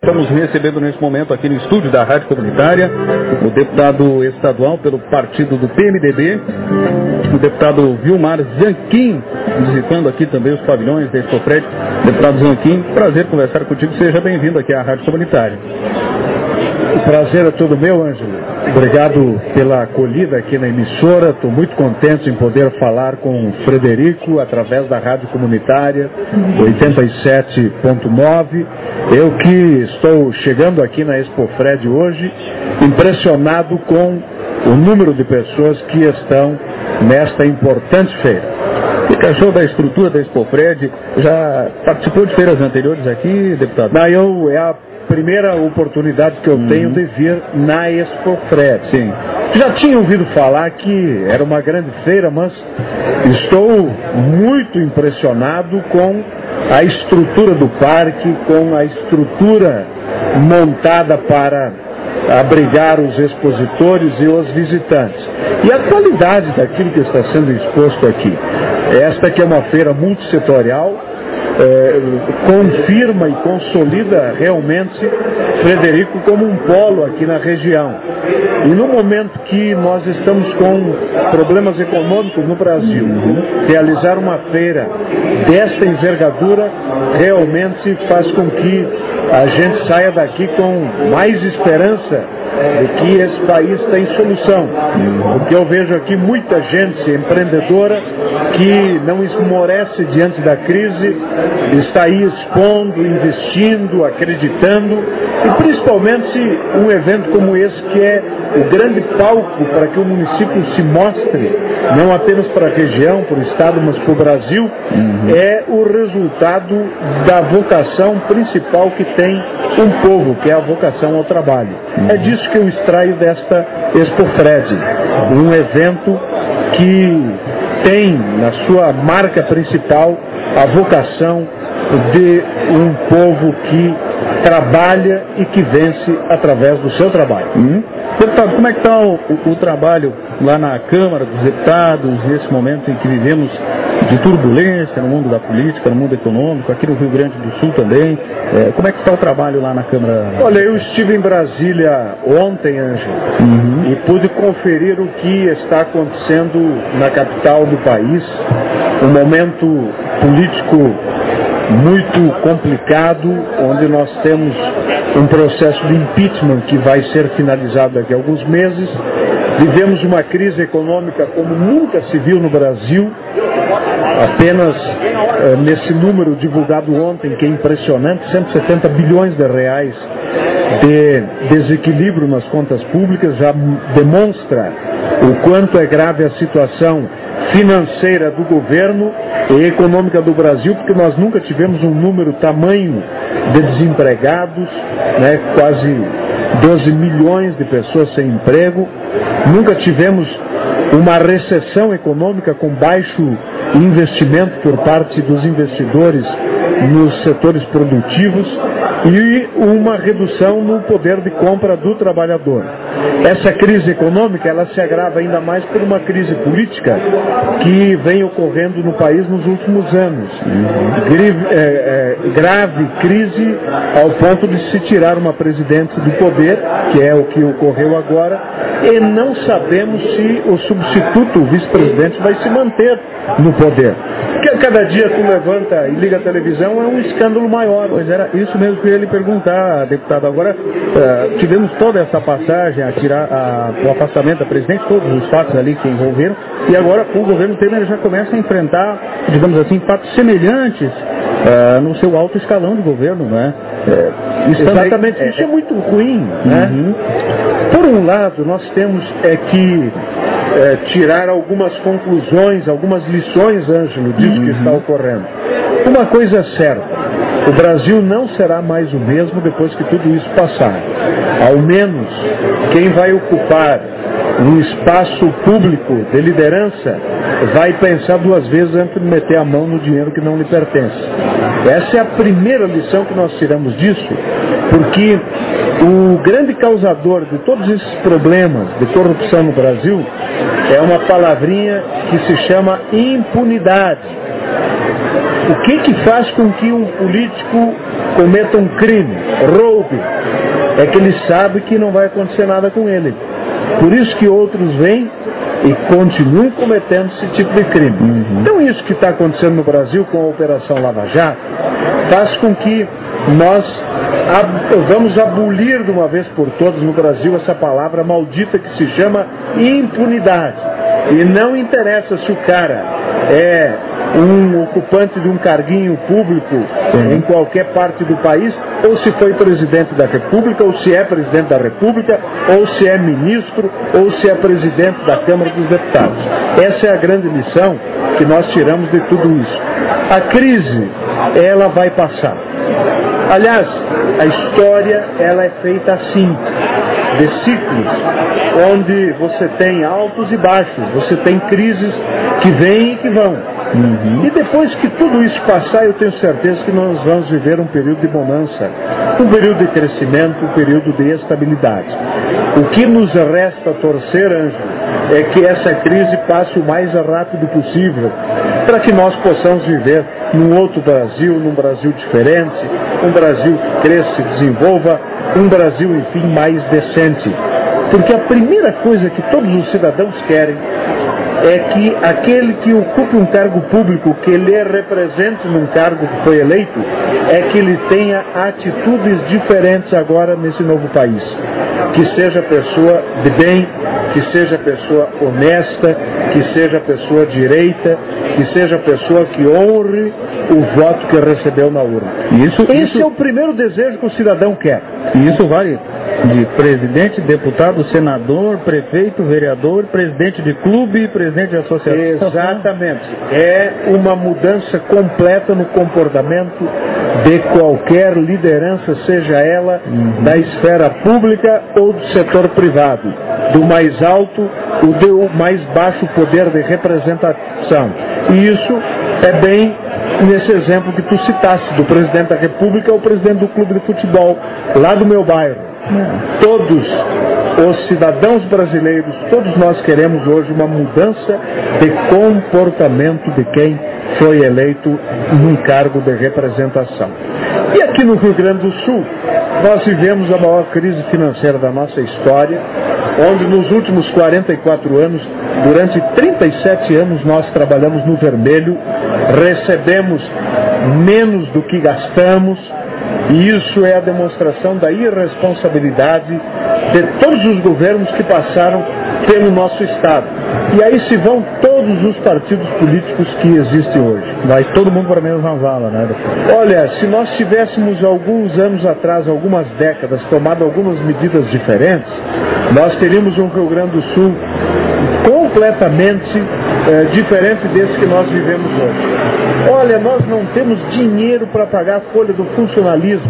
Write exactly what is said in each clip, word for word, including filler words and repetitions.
Estamos recebendo nesse momento aqui no estúdio da Rádio Comunitária o deputado estadual pelo partido do P M D B, o deputado Vilmar Zanquim, visitando aqui também os pavilhões da Expofred. Deputado Zanquim, prazer conversar contigo, seja bem-vindo aqui à Rádio Comunitária. O prazer é todo meu, Ângelo. Obrigado pela acolhida aqui na emissora. Estou muito contente em poder falar com o Frederico através da Rádio Comunitária oitenta e sete ponto nove. Eu que estou chegando aqui na Expofred hoje, impressionado com o número de pessoas que estão nesta importante feira. O que achou da estrutura da Expofred? Já participou de feiras anteriores aqui, deputado? Não, eu, é a primeira oportunidade que eu uhum. tenho de vir na Expofred. Sim. Já tinha ouvido falar que era uma grande feira, mas estou muito impressionado com a estrutura do parque, com a estrutura montada para abrigar os expositores e os visitantes. E a qualidade daquilo que está sendo exposto aqui. Esta que é uma feira multissetorial, É, confirma e consolida realmente Frederico como um polo aqui na região. E no momento que nós estamos com problemas econômicos no Brasil, realizar uma feira desta envergadura realmente faz com que a gente saia daqui com mais esperança de que esse país tem solução. Porque eu vejo aqui muita gente empreendedora que não esmorece diante da crise, está aí expondo, investindo, acreditando, e principalmente um evento como esse que é o grande palco para que o município se mostre, não apenas para a região, para o estado, mas para o Brasil, uhum. é o resultado da vocação principal que tem um povo, que é a vocação ao trabalho. Uhum. É disso que eu extraio desta Expofred, um evento que tem na sua marca principal a vocação de um povo que trabalha e que vence através do seu trabalho. Hum. Deputado, como é que está o, o, o trabalho lá na Câmara dos Deputados, nesse momento em que vivemos de turbulência no mundo da política, no mundo econômico, aqui no Rio Grande do Sul também? É, como é que está o trabalho lá na Câmara? Olha, eu estive em Brasília ontem, Ângelo, uhum. e pude conferir o que está acontecendo na capital do país, um momento político muito complicado, onde nós temos um processo de impeachment que vai ser finalizado daqui a alguns meses. Vivemos uma crise econômica como nunca se viu no Brasil, apenas eh, nesse número divulgado ontem, que é impressionante, cento e setenta bilhões de reais de desequilíbrio nas contas públicas, já demonstra o quanto é grave a situação financeira do governo e econômica do Brasil, porque nós nunca tivemos um número tamanho de desempregados, né, quase doze milhões de pessoas sem emprego, nunca tivemos uma recessão econômica com baixo investimento por parte dos investidores nos setores produtivos e uma redução no poder de compra do trabalhador. Essa crise econômica, ela se agrava ainda mais por uma crise política que vem ocorrendo no país nos últimos anos. Grave, é, é, grave crise ao ponto de se tirar uma presidente do poder, que é o que ocorreu agora, e não sabemos se o substituto, o vice-presidente, vai se manter no poder. Porque cada dia tu levanta e liga a televisão é um escândalo maior. Pois era isso mesmo que eu ia lhe perguntar, deputado. Agora, uh, tivemos toda essa passagem, a tirar a, o afastamento da presidente, todos os fatos ali que envolveram, e agora o governo Temer já começa a enfrentar, digamos assim, fatos semelhantes uh, no seu alto escalão de governo, né? É, isso Exatamente, também, isso é, é muito ruim, né? Uhum. Por um lado, nós temos é que é, tirar algumas conclusões, algumas lições, Ângelo, disso uhum. que está ocorrendo. Uma coisa é certa, o Brasil não será mais o mesmo depois que tudo isso passar. Ao menos quem vai ocupar um espaço público de liderança vai pensar duas vezes antes de meter a mão no dinheiro que não lhe pertence. Essa é a primeira lição que nós tiramos disso, porque o grande causador de todos esses problemas de corrupção no Brasil é uma palavrinha que se chama impunidade. O que que faz com que um político cometa um crime, roube? É que ele sabe que não vai acontecer nada com ele. Por isso que outros vêm e continuam cometendo esse tipo de crime. Uhum. Então isso que está acontecendo no Brasil com a Operação Lava Jato faz com que nós ab- vamos abolir de uma vez por todas no Brasil essa palavra maldita que se chama impunidade. E não interessa se o cara é um ocupante de um carguinho público uhum. em qualquer parte do país, ou se foi presidente da República, ou se é presidente da República, ou se é ministro, ou se é presidente da Câmara dos Deputados. Essa é a grande lição que nós tiramos de tudo isso. A crise, ela vai passar. Aliás, a história, ela é feita assim, de ciclos, onde você tem altos e baixos, você tem crises que vêm e que vão. Uhum. E depois que tudo isso passar, eu tenho certeza que nós vamos viver um período de bonança, um período de crescimento, um período de estabilidade. O que nos resta torcer, Ângelo, é que essa crise passe o mais rápido possível, para que nós possamos viver num outro Brasil, num Brasil diferente, um Brasil que cresça e desenvolva, um Brasil, enfim, mais decente. Porque a primeira coisa que todos os cidadãos querem é que aquele que ocupe um cargo público, que ele represente num cargo que foi eleito, é que ele tenha atitudes diferentes agora nesse novo país. Que seja pessoa de bem, que seja pessoa honesta, que seja pessoa direita, que seja pessoa que honre o voto que recebeu na urna. Isso, Esse isso... é o primeiro desejo que o cidadão quer. E isso vale de presidente, deputado, senador, prefeito, vereador, presidente de clube, presidente de associação. Exatamente. É uma mudança completa no comportamento de qualquer liderança, seja ela uhum. da esfera pública ou do setor privado, do mais alto ou do mais baixo poder de representação. E isso é bem nesse exemplo que tu citaste, do presidente da República ou presidente do clube de futebol, lá do meu bairro. Todos os cidadãos brasileiros, todos nós queremos hoje uma mudança de comportamento de quem foi eleito num cargo de representação. E aqui no Rio Grande do Sul, nós vivemos a maior crise financeira da nossa história, onde nos últimos quarenta e quatro anos, durante trinta e sete anos, nós trabalhamos no vermelho, recebemos menos do que gastamos, e isso é a demonstração da irresponsabilidade de todos os governos que passaram pelo nosso Estado. E aí se vão todos os partidos políticos que existem hoje. Vai todo mundo para a mesma vala, né? Olha, se nós tivéssemos alguns anos atrás, algumas décadas, tomado algumas medidas diferentes, nós teríamos um Rio Grande do Sul completamente é, diferente desse que nós vivemos hoje. Olha, nós não temos dinheiro para pagar a folha do funcionalismo.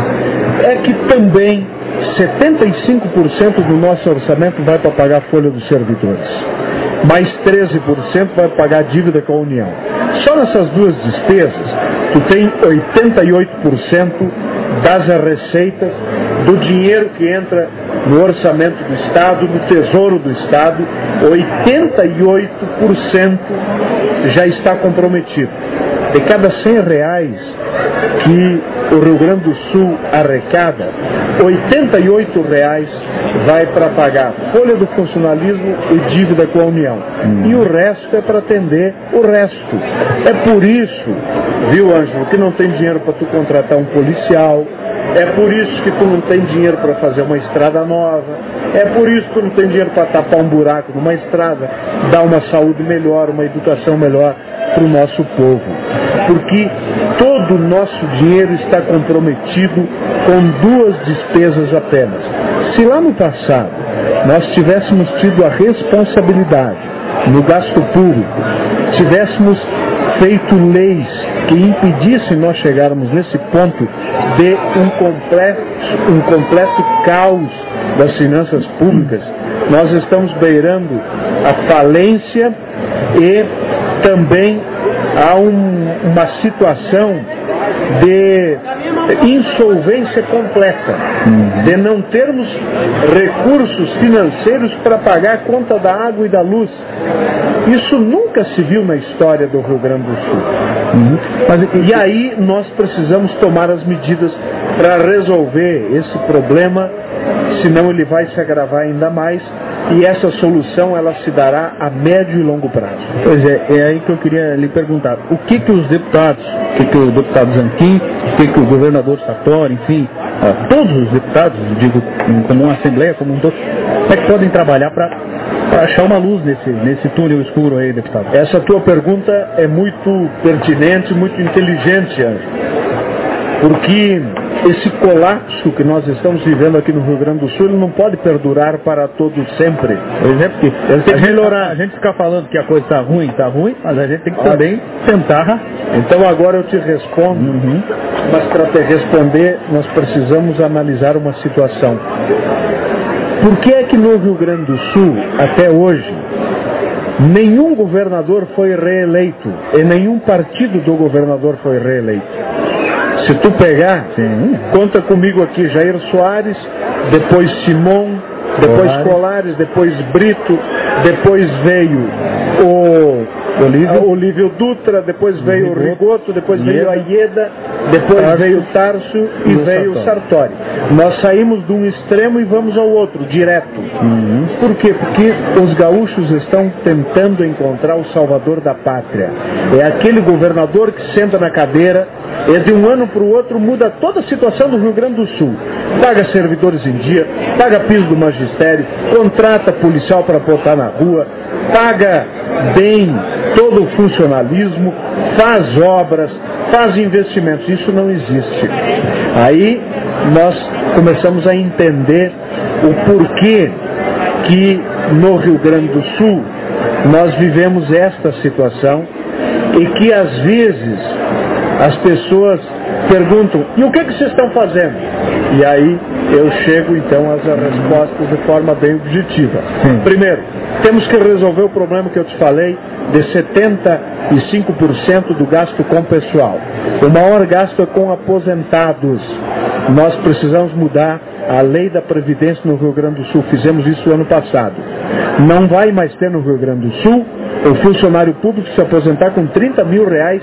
É que também setenta e cinco por cento do nosso orçamento vai para pagar a folha dos servidores. Mais treze por cento vai pagar a dívida com a União. Só nessas duas despesas, tu tem oitenta e oito por cento das receitas do dinheiro que entra no orçamento do Estado, no tesouro do Estado, oitenta e oito por cento já está comprometido. De cada cem reais que o Rio Grande do Sul arrecada, oitenta e oito reais vai para pagar folha do funcionalismo e dívida com a União. Hum. E o resto é para atender o resto. É por isso, viu, Ângelo, que não tem dinheiro para tu contratar um policial. É por isso que tu não tem dinheiro para fazer uma estrada nova. É por isso que tu não tem dinheiro para tapar um buraco numa estrada, dar uma saúde melhor, uma educação melhor para o nosso povo. Porque todo o nosso dinheiro está comprometido com duas despesas apenas. Se lá no passado nós tivéssemos tido a responsabilidade no gasto público, tivéssemos feito leis que impedissem nós chegarmos nesse ponto de um completo, um completo caos das finanças públicas, nós estamos beirando a falência e também há um, uma situação de insolvência completa, uhum. de não termos recursos financeiros para pagar a conta da água e da luz. Isso nunca se viu na história do Rio Grande do Sul. Uhum. Mas, e aí nós precisamos tomar as medidas para resolver esse problema, senão ele vai se agravar ainda mais, e essa solução ela se dará a médio e longo prazo. Pois é, é aí que eu queria lhe perguntar, o que que os deputados, o que que o deputado Zanquim, o que que o governador Sartori, enfim, uh, todos os deputados, digo, como uma assembleia, como um todo, como é que podem trabalhar para achar uma luz nesse, nesse túnel escuro aí, deputado? Essa tua pergunta é muito pertinente, muito inteligente, Ângelo, porque esse colapso que nós estamos vivendo aqui no Rio Grande do Sul, ele não pode perdurar para todo sempre. Pois é, porque ele tem que melhorar. A gente fica falando que a coisa está ruim, está ruim, mas a gente tem que também tentar. Então agora eu te respondo, uhum. mas para te responder, nós precisamos analisar uma situação. Por que é que no Rio Grande do Sul, até hoje, nenhum governador foi reeleito e nenhum partido do governador foi reeleito? Se tu pegar, sim, conta comigo aqui, Jair Soares, depois Simon, depois Colares, Colares depois Brito, depois veio o Olívio, Olívio Dutra, depois veio o Rigoto, depois Ieda, veio a Ieda, depois Tarso, veio o Tarso e, e veio o Sartori. Nós saímos de um extremo e vamos ao outro, direto. Uhum. Por quê? Porque os gaúchos estão tentando encontrar o salvador da pátria. É aquele governador que senta na cadeira e de um ano para o outro muda toda a situação do Rio Grande do Sul. Paga servidores em dia, paga piso do magistério, contrata policial para botar na rua, paga bem todo o funcionalismo, faz obras, faz investimentos. Isso não existe. Aí nós começamos a entender o porquê que no Rio Grande do Sul nós vivemos esta situação e que às vezes as pessoas perguntam, e o que, que vocês estão fazendo? E aí eu chego então às respostas de forma bem objetiva. Sim. Primeiro, temos que resolver o problema que eu te falei de setenta e cinco por cento do gasto com pessoal. O maior gasto é com aposentados. Nós precisamos mudar a lei da Previdência no Rio Grande do Sul. Fizemos isso ano passado. Não vai mais ter no Rio Grande do Sul o funcionário público se aposentar com trinta mil reais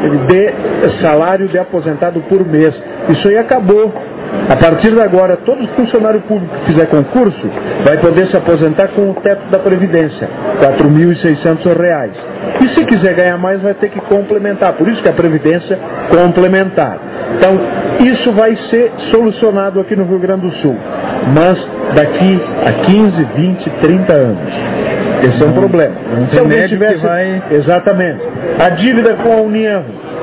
de salário de aposentado por mês. Isso aí acabou. A partir de agora, todo funcionário público que fizer concurso vai poder se aposentar com o teto da Previdência, quatro mil e seiscentos reais. E se quiser ganhar mais, vai ter que complementar. Por isso que a Previdência complementar. Então, isso vai ser solucionado aqui no Rio Grande do Sul. Mas daqui a quinze, vinte, trinta anos. Esse é um problema. Se alguém tivesse... vai... Exatamente. A dívida com a União,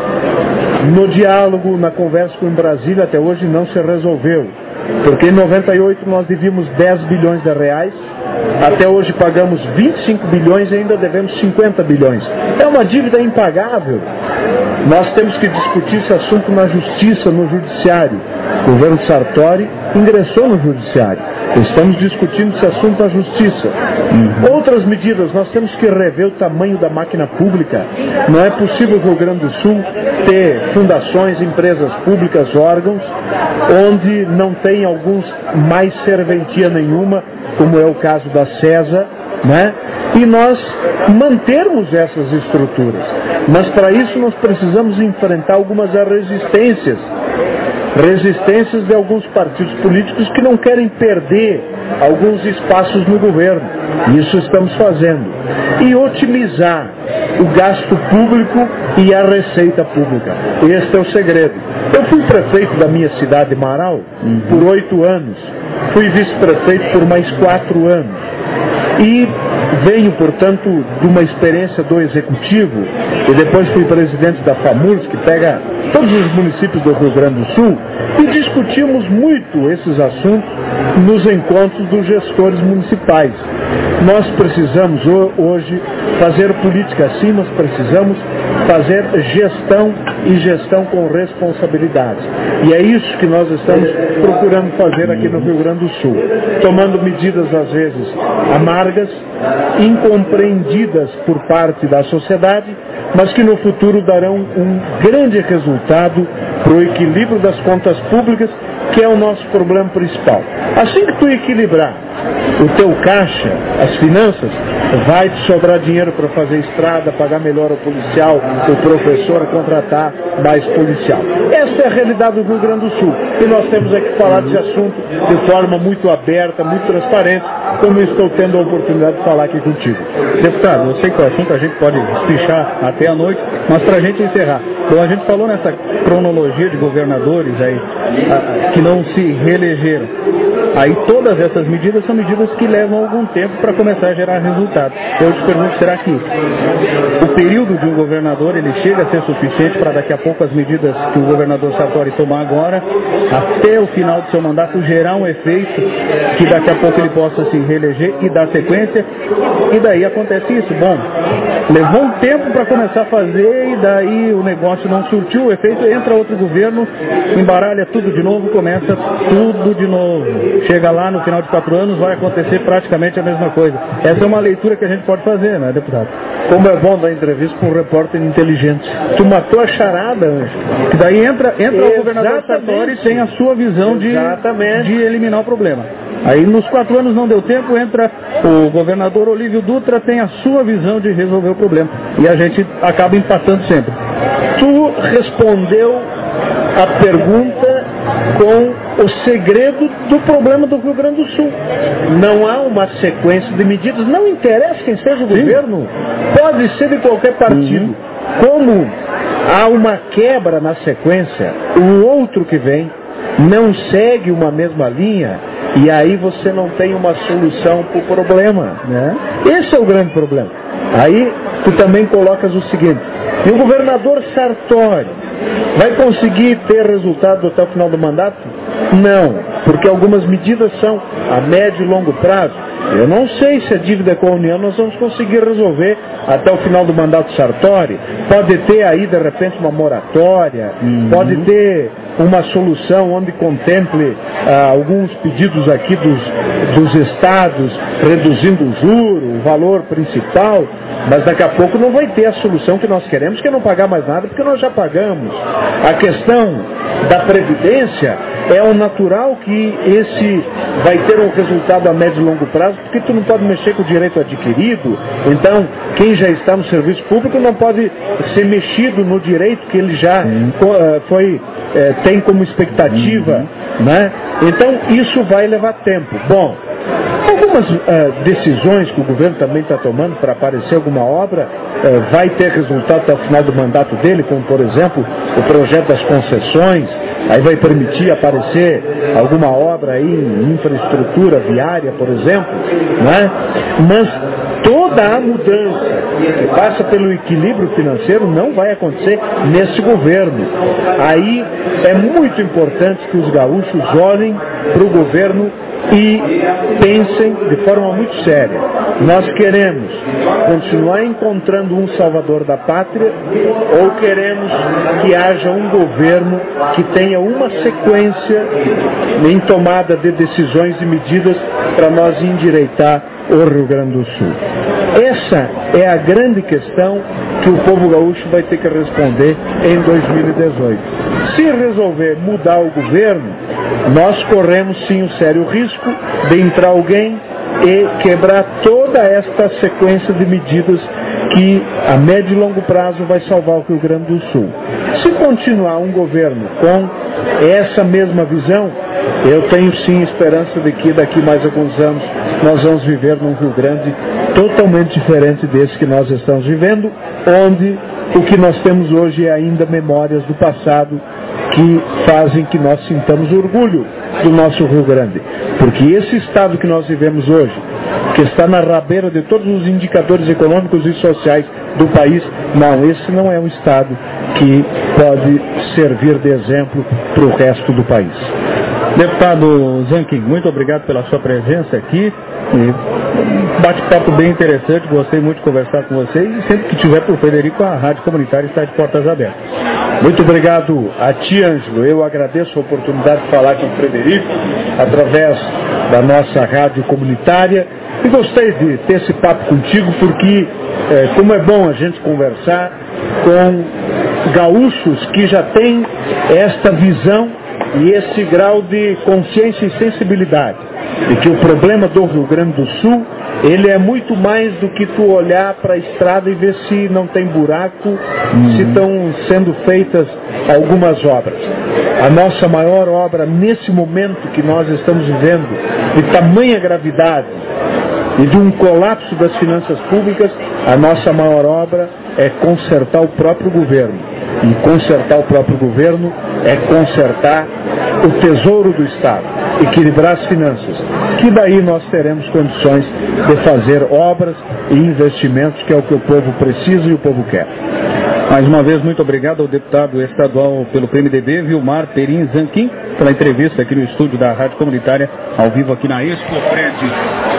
no diálogo, na conversa com Brasília, até hoje não se resolveu. Porque em noventa e oito nós devíamos dez bilhões de reais, até hoje pagamos vinte e cinco bilhões e ainda devemos cinquenta bilhões. É uma dívida impagável. Nós temos que discutir esse assunto na justiça, no judiciário. O governo Sartori ingressou no judiciário. Estamos discutindo esse assunto na justiça. Uhum. Outras medidas, nós temos que rever o tamanho da máquina pública. Não é possível no Rio Grande do Sul ter fundações, empresas públicas, órgãos, onde não tem alguns mais serventia nenhuma, como é o caso da CESA, né? E nós mantermos essas estruturas. Mas para isso nós precisamos enfrentar algumas resistências. Resistências de alguns partidos políticos que não querem perder alguns espaços no governo. Isso estamos fazendo. E otimizar o gasto público e a receita pública. Este é o segredo. Eu fui prefeito da minha cidade, Marau, uhum. por oito anos. Fui vice-prefeito por mais quatro anos. E venho, portanto, de uma experiência do Executivo, e depois fui presidente da FAMURS, que pega todos os municípios do Rio Grande do Sul, e discutimos muito esses assuntos nos encontros dos gestores municipais. Nós precisamos hoje fazer política assim, nós precisamos fazer gestão e gestão com responsabilidade. E é isso que nós estamos procurando fazer aqui no Rio Grande do Sul, tomando medidas às vezes amargas, incompreendidas por parte da sociedade, mas que no futuro darão um grande resultado para o equilíbrio das contas públicas que é o nosso problema principal. Assim que tu equilibrar o teu caixa, as finanças, vai te sobrar dinheiro para fazer estrada, pagar melhor o policial, o professor, contratar mais policial. Essa é a realidade do Rio Grande do Sul. E nós temos aqui que falar desse assunto de forma muito aberta, muito transparente, como eu estou tendo a oportunidade de falar aqui contigo. Deputado, eu sei que o assunto a gente pode espichar até a noite, mas para a gente encerrar. Bom, a gente falou nessa cronologia de governadores aí, a, a, que não se reelegeram. Aí todas essas medidas são medidas que levam algum tempo para começar a gerar resultados. Eu te pergunto, será que o período de um governador ele chega a ser suficiente para daqui a pouco as medidas que o governador Sartori tomar agora, até o final do seu mandato, gerar um efeito que daqui a pouco ele possa se reeleger e dar sequência? E daí acontece isso. Bom, levou um tempo para começar a fazer e daí o negócio não surtiu o efeito, entra outro governo, embaralha tudo de novo, começa tudo de novo. Chega lá no final de quatro anos, vai acontecer praticamente a mesma coisa. Essa é uma leitura que a gente pode fazer, né, deputado? Como é bom dar entrevista com um repórter inteligente. Tu matou a charada, Anjo. Que daí entra, entra o governador Sartori e tem a sua visão de, de eliminar o problema. Aí nos quatro anos não deu tempo, entra o governador Olívio Dutra, tem a sua visão de resolver o problema. E a gente acaba empatando sempre. Tu respondeu a pergunta com o segredo do problema do Rio Grande do Sul. Não há uma sequência de medidas, não interessa quem seja o Sim. governo, pode ser de qualquer partido. Uhum. Como há uma quebra na sequência, o outro que vem não segue uma mesma linha, e aí você não tem uma solução para o problema, né? Esse é o grande problema. Aí tu também colocas o seguinte: e o governador Sartori vai conseguir ter resultado até o final do mandato? Não, porque algumas medidas são a médio e longo prazo. Eu não sei se a dívida com a União nós vamos conseguir resolver até o final do mandato Sartori. Pode ter aí, de repente, uma moratória, uhum. pode ter uma solução onde contemple ah, alguns pedidos aqui dos, dos estados, reduzindo o juro, o valor principal, mas daqui a pouco não vai ter a solução que nós queremos, que é não pagar mais nada, porque nós já pagamos. A questão da Previdência é o natural que esse vai ter um resultado a médio e longo prazo, porque tu não pode mexer com o direito adquirido. Então, quem já está no serviço público não pode ser mexido no direito que ele já uhum. foi, é, tem como expectativa. Uhum. Né? Então, isso vai levar tempo. Bom, algumas uh, decisões que o governo também está tomando para aparecer alguma obra uh, vai ter resultado até o final do mandato dele, como por exemplo o projeto das concessões, aí vai permitir aparecer alguma obra aí em infraestrutura viária, por exemplo, né? Mas toda a mudança que passa pelo equilíbrio financeiro não vai acontecer nesse governo. Aí é muito importante que os gaúchos olhem para o governo e pensem de forma muito séria. Nós queremos continuar encontrando um salvador da pátria ou queremos que haja um governo que tenha uma sequência em tomada de decisões e medidas para nós endireitar o Rio Grande do Sul? Essa é a grande questão que o povo gaúcho vai ter que responder em dois mil e dezoito. Se resolver mudar o governo, nós corremos sim um sério risco de entrar alguém e quebrar toda esta sequência de medidas que a médio e longo prazo vai salvar o Rio Grande do Sul. Se continuar um governo com essa mesma visão, eu tenho sim esperança de que daqui mais alguns anos nós vamos viver num Rio Grande totalmente diferente desse que nós estamos vivendo, onde o que nós temos hoje é ainda memórias do passado que fazem que nós sintamos orgulho do nosso Rio Grande. Porque esse estado que nós vivemos hoje, que está na rabeira de todos os indicadores econômicos e sociais do país, não, esse não é um estado que pode servir de exemplo para o resto do país. Deputado Zanquim, muito obrigado pela sua presença aqui. Bate-papo bem interessante, gostei muito de conversar com você e sempre que tiver por Frederico, a Rádio Comunitária está de portas abertas. Muito obrigado a ti, Ângelo. Eu agradeço a oportunidade de falar com o Frederico através da nossa Rádio Comunitária e gostei de ter esse papo contigo porque, é, como é bom a gente conversar com gaúchos que já têm esta visão e esse grau de consciência e sensibilidade de que o problema do Rio Grande do Sul, ele é muito mais do que tu olhar para a estrada e ver se não tem buraco, uhum. se estão sendo feitas algumas obras. A nossa maior obra nesse momento que nós estamos vivendo, de tamanha gravidade e de um colapso das finanças públicas, a nossa maior obra é consertar o próprio governo. E consertar o próprio governo é consertar o tesouro do Estado, equilibrar as finanças, que daí nós teremos condições de fazer obras e investimentos, que é o que o povo precisa e o povo quer. Mais uma vez, muito obrigado ao deputado estadual pelo P M D B, Vilmar Perim Zanquim, pela entrevista aqui no estúdio da Rádio Comunitária, ao vivo aqui na Expo Fred.